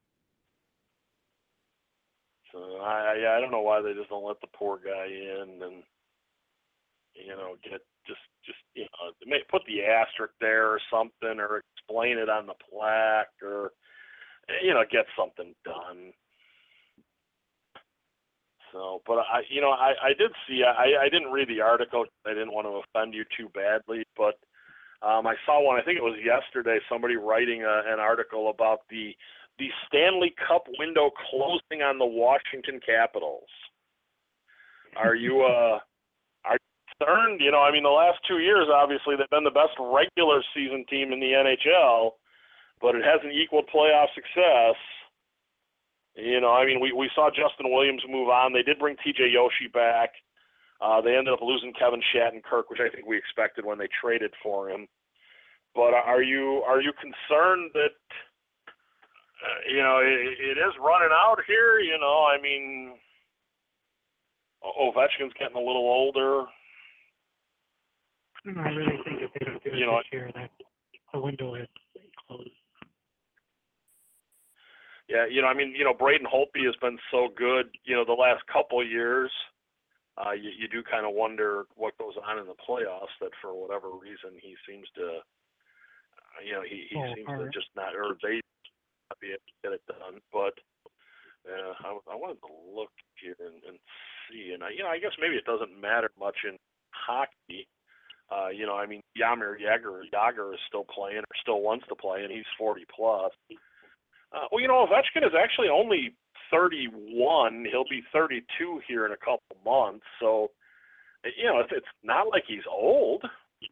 So I yeah I don't know why they just don't let the poor guy in and, you know, get just just you know may, put the asterisk there or something, or explain it on the plaque, or, you know, get something done. So, but I, you know, I, I did see, I, I didn't read the article. I didn't want to offend you too badly, but um, I saw one, I think it was yesterday, somebody writing a, an article about the the Stanley Cup window closing on the Washington Capitals. Are you, uh, are you concerned? You know, I mean, the last two years, obviously, they've been the best regular season team in the N H L, but it hasn't equaled playoff success. You know, I mean, we, we saw Justin Williams move on. They did bring T J Oshie back. Uh, they ended up losing Kevin Shattenkirk, which I think we expected when they traded for him. But are you are you concerned that, uh, you know, it, it is running out here? You know, I mean, Ovechkin's getting a little older. I really think if they don't do it You know, this year, that the window is closed. Yeah, you know, I mean, you know, Braden Holtby has been so good, you know, the last couple of years. Uh, you, you do kind of wonder what goes on in the playoffs, that for whatever reason he seems to, uh, you know, he, he Oh, seems all to right. just not, or they not be able to get it done. But, Yeah, I, I wanted to look here and, and see, and I, you know, I guess maybe it doesn't matter much in hockey. Uh, you know, I mean, Yamir Yager, Yager is still playing, or still wants to play, and he's forty plus. Uh, well, you know, Ovechkin is actually only thirty-one. He'll be thirty-two here in a couple months. So, you know, it's, it's not like he's old.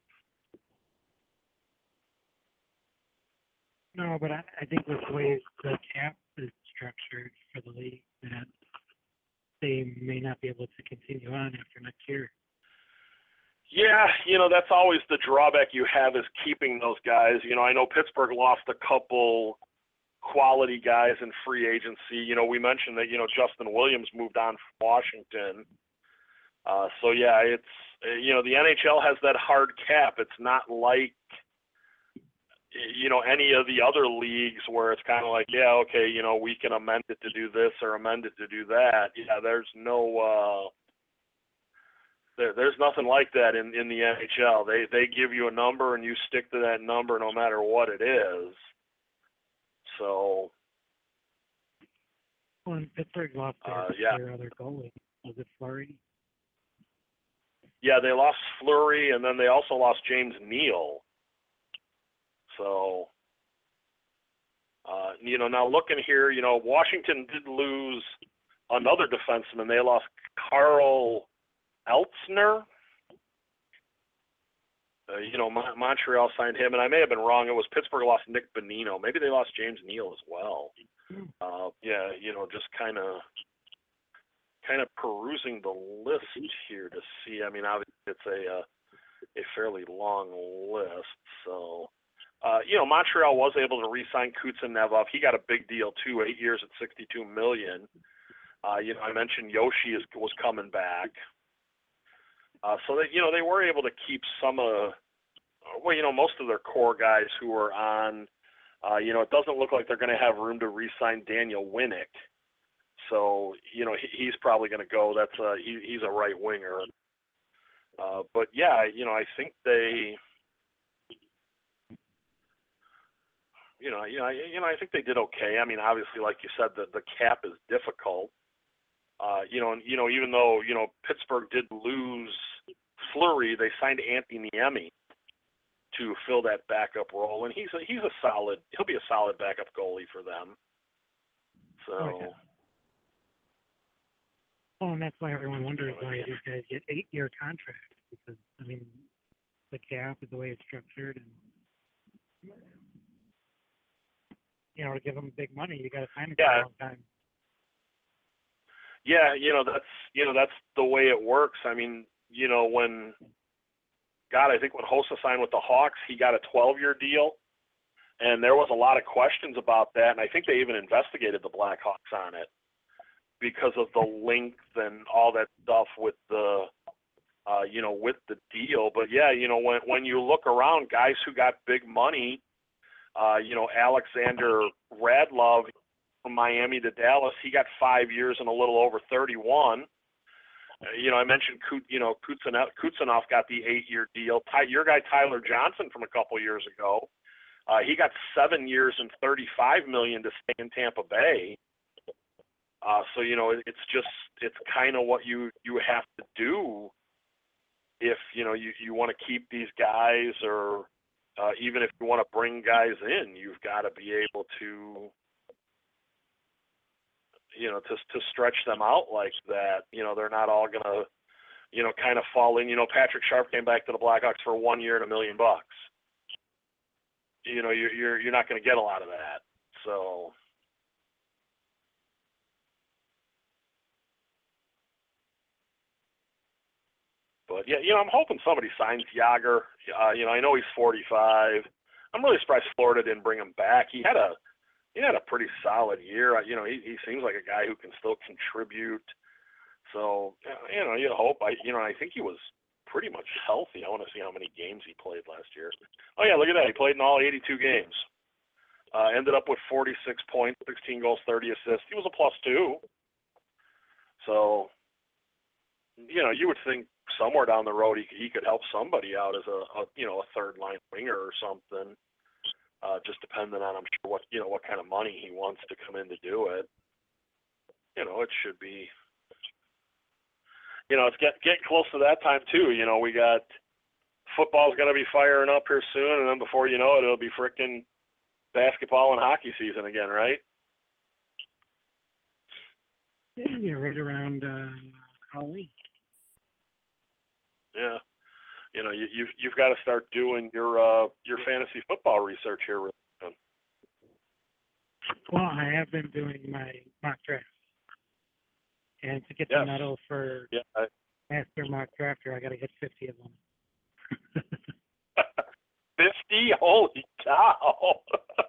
No, but I, I think with the way the cap is structured for the league, that they may not be able to continue on after next year. Yeah, you know, that's always the drawback you have is keeping those guys. You know, I know Pittsburgh lost a couple quality guys in free agency. You know, we mentioned that, you know, Justin Williams moved on from Washington. Uh, so, yeah, it's, you know, the N H L has that hard cap. It's not like, you know, any of the other leagues where it's kind of like, yeah, okay, you know, we can amend it to do this or amend it to do that. Yeah, there's no, uh, there, there's nothing like that in, in the N H L. They they give you a number and you stick to that number no matter what it is. So, Well, and Pittsburgh lost their, uh, yeah. their other goalie. Was it Fleury? Yeah, they lost Fleury, and then they also lost James Neal. So, uh, you know, now looking here, you know, Washington did lose another defenseman. They lost Carl Eltzner. Uh, you know, Mon- Montreal signed him, and I may have been wrong. It was Pittsburgh lost Nick Bonino. Maybe they lost James Neal as well. Uh, yeah, you know, just kind of kind of perusing the list here to see. I mean, obviously it's a uh, a fairly long list, so. Uh, you know, Montreal was able to re-sign Kutsenevov. He got a big deal too, eight years at sixty-two million dollars. Uh, you know, I mentioned Yoshi is, was coming back, uh, so that you know they were able to keep some of, well, you know, most of their core guys who were on. Uh, you know, it doesn't look like they're going to have room to re-sign Daniel Winnick, so you know he, he's probably going to go. That's a, he, he's a right winger. Uh, but yeah, you know, I think they. You know, you know, you know. I think they did okay. I mean, obviously, like you said, the the cap is difficult. Uh, you know, and you know, even though you know Pittsburgh did lose Fleury, they signed Anthony Niemi to fill that backup role, and he's a, he's a solid. He'll be a solid backup goalie for them. So. Oh, yeah. Well, and that's why everyone wonders why these guys get eight-year contracts, because I mean, the cap is the way it's structured, and you know, to give them big money, you got to sign it for Yeah. a long time. Yeah, you know that's you know that's the way it works. I mean, you know when, God, I think when Hossa signed with the Hawks, he got a twelve-year deal, and there was a lot of questions about that, and I think they even investigated the Blackhawks on it because of the length and all that stuff with the, uh, you know, with the deal. But yeah, you know when when you look around, guys who got big money. Uh, you know, Alexander Radlov from Miami to Dallas, he got five years and a little over thirty-one. Uh, you know, I mentioned, you know, Kutsenov, Kutsenov got the eight-year deal. Ty, your guy Tyler Johnson from a couple years ago, uh, he got seven years and thirty-five million dollars to stay in Tampa Bay. Uh, so, you know, it, it's just, it's kind of what you, you have to do if, you know, you, you want to keep these guys or, Uh, even if you want to bring guys in, you've got to be able to, you know, to to stretch them out like that. You know, they're not all going to, you know, kind of fall in. You know, Patrick Sharp came back to the Blackhawks for one year and a million bucks. You know, you're you're you're not going to get a lot of that. So. But yeah, you know, I'm hoping somebody signs Yager. Uh, you know, I know he's forty-five. I'm really surprised Florida didn't bring him back. He had a he had a pretty solid year. You know, he he seems like a guy who can still contribute. So you know, you hope. I you know, I think he was pretty much healthy. I want to see how many games he played last year. Oh yeah, look at that. He played in all eighty-two games. Uh, ended up with forty-six points, sixteen goals, thirty assists. He was a plus two. So you know, you would think somewhere down the road he he could help somebody out as a, a you know a third line winger or something. Uh, just depending on I'm sure what you know what kind of money he wants to come in to do it. you know, it should be. You know, it's get getting close to that time too. You know, we got football's going to be firing up here soon, and then before you know it, it'll be frickin' basketball and hockey season again, right? Yeah, right around uh, Halloween. Yeah. You know, you, you've you've got to start doing your uh, your fantasy football research here. Really soon. Well, I have been doing my mock drafts, and to get Yes. the medal for Yeah. I, master mock drafter, I got to get fifty of them. Fifty? Holy cow!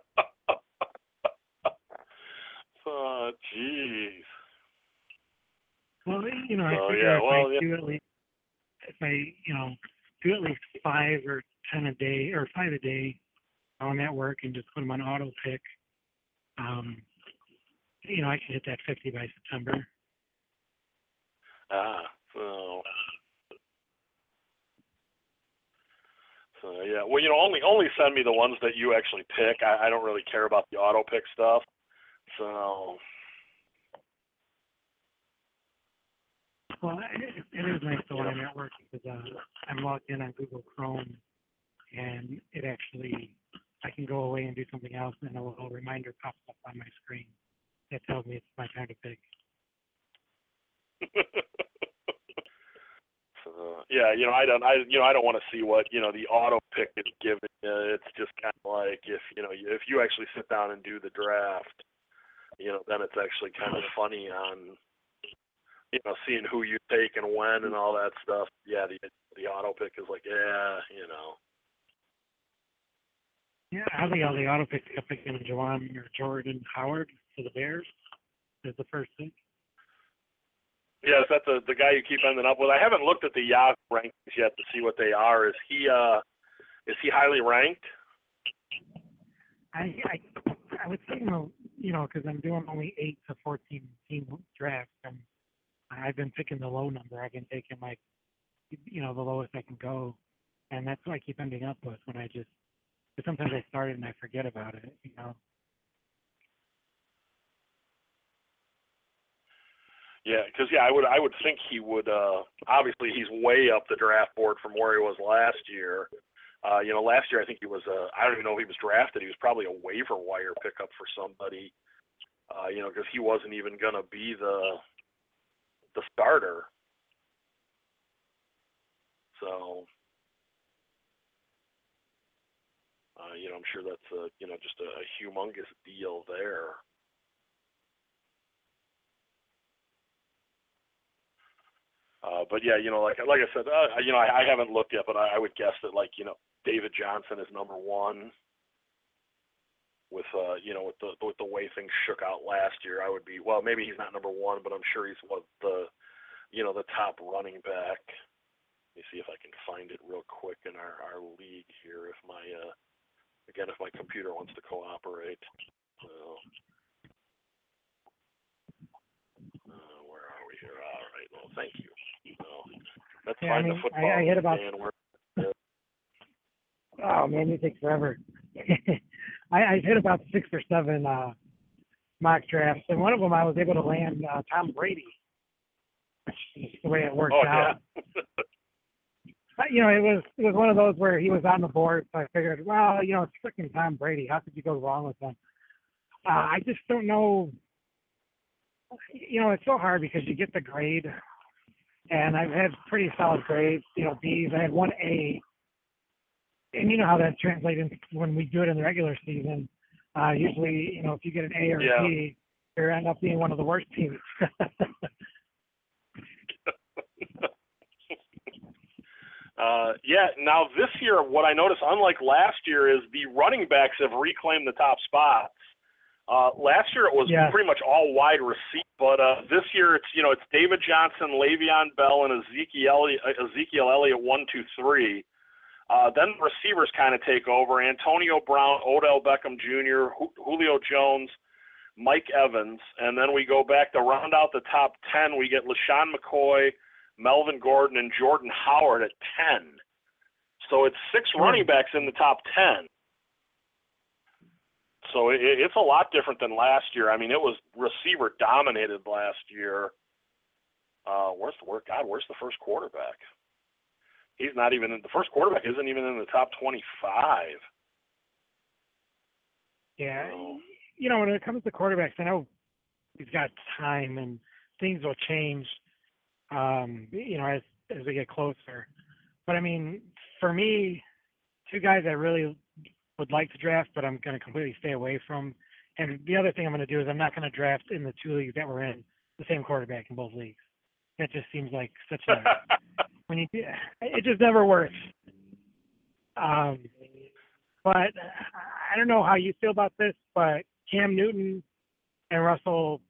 Oh, jeez. Well, you know, I So, figure yeah, if well, I yeah. do at least, if I, you know, do at least five or ten a day, or five a day on at work and just put them on auto pick, um, you know, I can hit that fifty by September. Ah, so, so yeah. Well, you know, only only send me the ones that you actually pick. I, I don't really care about the auto pick stuff. So. Well, it, it is nice though when I'm at work because uh, I'm logged in on Google Chrome, and it actually, I can go away and do something else, and a little reminder pops up on my screen that tells me it's my time to pick. So, yeah, you know, I don't, I, you know, I don't want to see what, you know, the auto pick is giving. Uh, it's just kind of like if, you know, if you actually sit down and do the draft, you know, then it's actually kind of funny on, you know, seeing who you take and when and all that stuff. Yeah, the the auto pick is like, yeah, you know. Yeah, I think all the auto pick kept picking Jawan or Jordan Howard for the Bears as the first pick. Yeah, is that the the guy you keep ending up with? I haven't looked at the Yahoo rankings yet to see what they are. Is he uh is he highly ranked? I I, I would say, you know, you know, because I'm doing only eight to fourteen team drafts, and I've been picking the low number. I've been taking like, you know, the lowest I can go, and that's what I keep ending up with when I just. But sometimes I start it and I forget about it, you know. Yeah, because yeah, I would I would think he would. Uh, obviously, he's way up the draft board from where he was last year. Uh, you know, last year I think he was. Uh, I don't even know if he was drafted. He was probably a waiver wire pickup for somebody. Uh, you know, because he wasn't even going to be the the starter. So, uh, you know, I'm sure that's a, you know, just a, a humongous deal there. Uh, but yeah, you know, like like I said, uh, you know, I, I haven't looked yet, but I, I would guess that like you know, David Johnson is number one. With uh, you know, with the with the way things shook out last year, I would be well. Maybe he's not number one, but I'm sure he's one of the, you know, the top running back. Let me see if I can find it real quick in our, our league here. If my uh, again, if my computer wants to cooperate. So, uh, where are we here? All right. Well, thank you. So, let's Yeah, find I mean, the football. I, I hit about. And where, Oh man, it takes forever. I, I hit about six or seven uh, mock drafts, and one of them I was able to land uh, Tom Brady. That's the way it worked oh out. yeah. But, you know, it was it was one of those where he was on the board, so I figured, well, you know, it's freaking Tom Brady. How could you go wrong with him? Uh, I just don't know. You know, it's so hard because you get the grade, and I've had pretty solid grades. You know, B's. I had one A. And you know how that translates into when we do it in the regular season. Uh, usually, you know, if you get an A or Yeah. a B, you end up being one of the worst teams. uh, yeah. Now this year, what I noticed, unlike last year, is the running backs have reclaimed the top spots. Uh, last year it was Yeah. pretty much all wide receiver, but uh, this year it's you know it's David Johnson, Le'Veon Bell, and Ezekiel Elliott, Ezekiel Elliott one, two, three. Uh, then the receivers kind of take over. Antonio Brown, Odell Beckham Junior, Julio Jones, Mike Evans. And then we go back to round out the top ten. We get LaShawn McCoy, Melvin Gordon, and Jordan Howard at ten. So it's six Sure. running backs in the top ten. So it, it's a lot different than last year. I mean, it was receiver dominated last year. Uh, where's the word? God, where's the first quarterback? He's not even in the first quarterback. Isn't even in the top twenty-five. Yeah, So, you know, when it comes to quarterbacks, I know we've got time and things will change. Um, you know, as as we get closer. But I mean, for me, two guys I really would like to draft, but I'm going to completely stay away from. And the other thing I'm going to do is I'm not going to draft in the two leagues that we're in the same quarterback in both leagues. That just seems like such a when you it just never works. Um, but I don't know how you feel about this, but Cam Newton and Russell,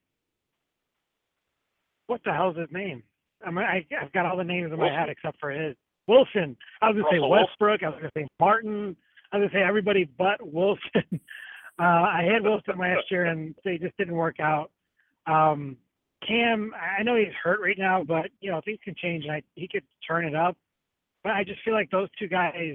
what the hell's his name? I mean, I, I've got all the names in my Wilson. head except for his. Wilson. I was going to say Russell Westbrook. I was going to say Martin. I was going to say everybody but Wilson. uh, I had Wilson last year, and they just didn't work out. Um, Cam, I know he's hurt right now, but, you know, things can change, and I, he could turn it up. But I just feel like those two guys,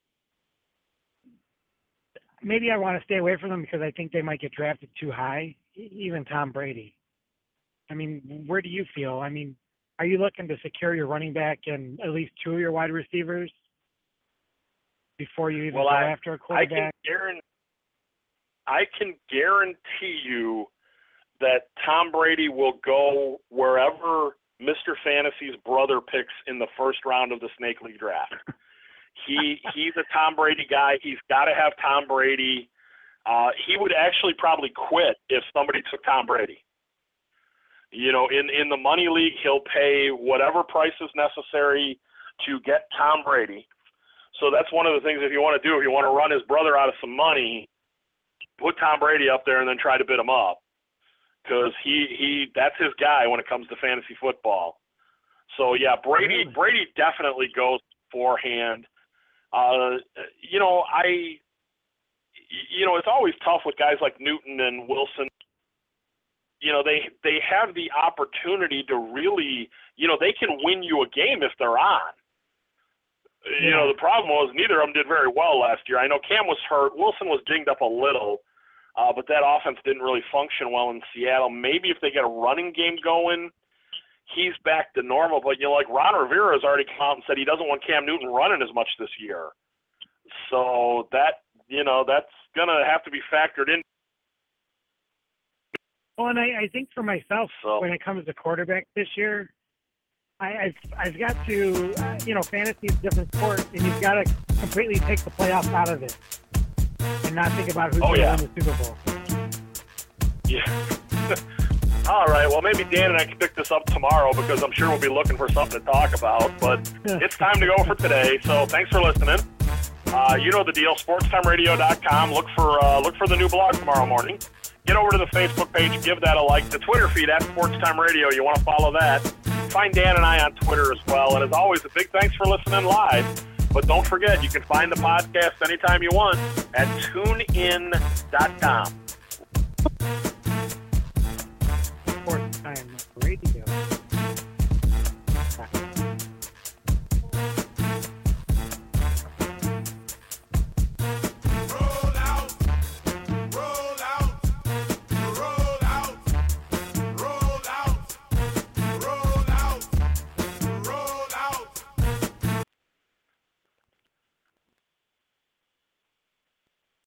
maybe I want to stay away from them because I think they might get drafted too high, even Tom Brady. I mean, where do you feel? I mean, are you looking to secure your running back and at least two of your wide receivers before you even well, go I, after a I can, quarterback? guarantee, I can guarantee you that Tom Brady will go wherever Mister Fantasy's brother picks in the first round of the Snake League draft. He he's a Tom Brady guy. He's got to have Tom Brady. Uh, he would actually probably quit if somebody took Tom Brady. You know, in, in the money league, he'll pay whatever price is necessary to get Tom Brady. So that's one of the things if you want to do, if you want to run his brother out of some money, put Tom Brady up there and then try to bid him up. Because he, he that's his guy when it comes to fantasy football. So, yeah, Brady Really? Brady definitely goes beforehand. Uh, you know, I, you know, it's always tough with guys like Newton and Wilson. You know, they they have the opportunity to really, you know, they can win you a game if they're on. Yeah. You know, the problem was neither of them did very well last year. I know Cam was hurt. Wilson was dinged up a little, uh, but that offense didn't really function well in Seattle. Maybe if they get a running game going, he's back to normal. But, you know, like Ron Rivera has already come out and said he doesn't want Cam Newton running as much this year. So that, you know, that's going to have to be factored in. Well, and I, I think for myself, So. when it comes to quarterback this year, I, I've, I've got to, uh, you know, fantasy is a different sport, and you've got to completely take the playoffs out of it and not think about who's Oh, going to yeah. win the Super Bowl. Yeah. All right. Well, maybe Dan and I can pick this up tomorrow because I'm sure we'll be looking for something to talk about. But it's time to go for today. So thanks for listening. Uh, you know the deal. sports time radio dot com. Look for uh, look for the new blog tomorrow morning. Get over to the Facebook page. Give that a like. The Twitter feed at SportsTime Radio. You want to follow that. Find Dan and I on Twitter as well. And as always, a big thanks for listening live. But don't forget, you can find the podcast anytime you want at tune in dot com. Sports Time